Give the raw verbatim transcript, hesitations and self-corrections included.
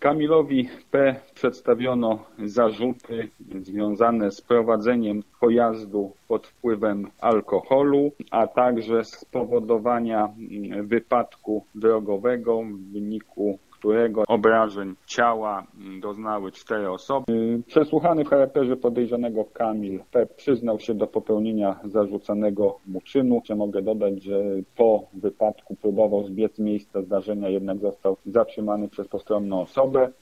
Kamilowi P. przedstawiono zarzuty związane z prowadzeniem pojazdu pod wpływem alkoholu, a także spowodowania wypadku drogowego, w wyniku którego obrażeń ciała doznały cztery osoby. Przesłuchany w charakterze podejrzanego Kamil P. przyznał się do popełnienia zarzucanego mu czynu. Mogę dodać, że po wypadku próbował zbiec z miejsca zdarzenia, jednak został zatrzymany przez postronną osobę.